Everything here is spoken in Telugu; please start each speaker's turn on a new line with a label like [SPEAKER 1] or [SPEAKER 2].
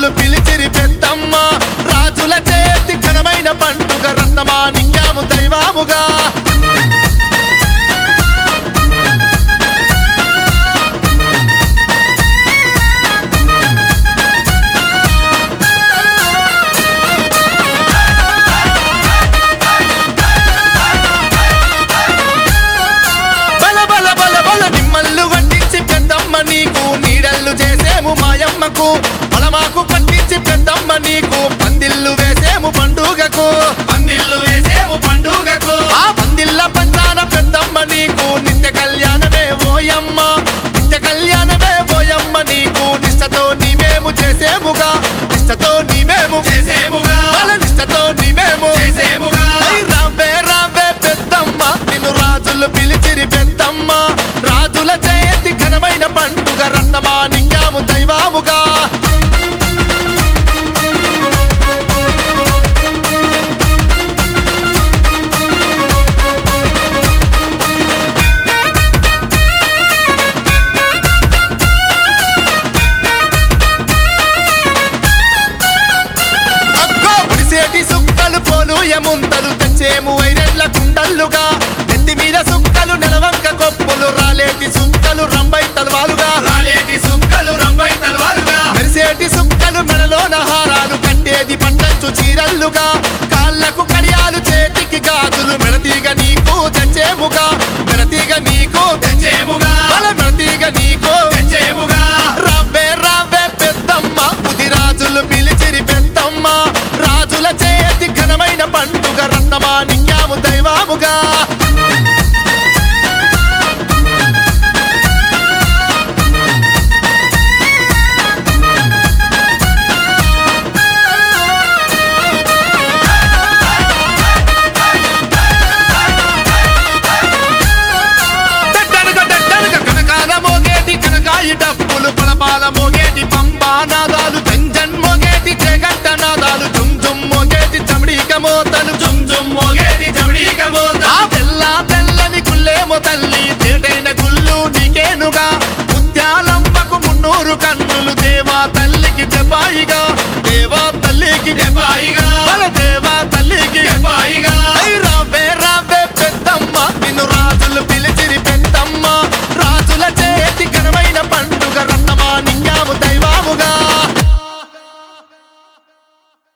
[SPEAKER 1] రాజులు పిలిచిరి పెద్దమ్మ రాజుల చేతి ఘనమైన పండుగ రత్నమాణిక్యము దైవముగా నీకు నీడల్లు చేసేము మాయమ్మకు బలమాకు పట్టించి పెద్దమ్మ నీకు పందిళ్ళు వేసేము పండుగకు ఆ పందిళ్ళ పంచాన పెద్దమ్మ నీకు నిత్య కళ్యాణమే ఓయమ్మ నిత్య కళ్యాణమే ఓయమ్మ నీకు నిష్టతో నీమేము చేసేముగా నిష్టతో నీమేము నిష్టతో నీమేము రావే రావే పెద్దమ్మ నిన్ను రాజులు పిలిచిరి పెద్దమ్మ రాజుల చేతి ఘనమైన పండుగ రత్నమాణిక్యము దైవముగా సుక్కలు పోలు యముంతలు తెచ్చేము వైరెళ్ళ కుండల్లుగా ఎత్తి మీద సుక్కలు నెలవంక కొప్పులు రాలేటి సుక్కలు రంబై తలవాలుగా మెరిసేటి సుక్కలు మెడలోన హారాలు కట్టేది పట్టంచు చీరల్లుగా కాళ్ళకు కడియాలు చేతికి గాజులు మెడతీగ నీకు తెచ్చేముగా మెడతీగ నీకు మెడతీగ నీకు రావే రావే పెద్దమ్మ ముదిరాజులు పిలిచిరి పెద్దమ్మ రాజుల చేతి ఘనమైన పండుగ రత్నమాణిక్యము దైవముగా డప్పులు పలపాల మోగేటి పంబానాదాలు జంజన్ మోగేటి జగట్ట నాదాలు జుమ్ జుమ్ మోగేటి చమడీక మోతలు ఆ తెల్లని గుల్లేమో తల్లి తేటైన గుళ్ళు నీకేనుగా ముత్యాలమ్మకు 300 కన్నులు దేవా తల్లికి దెబాయిగా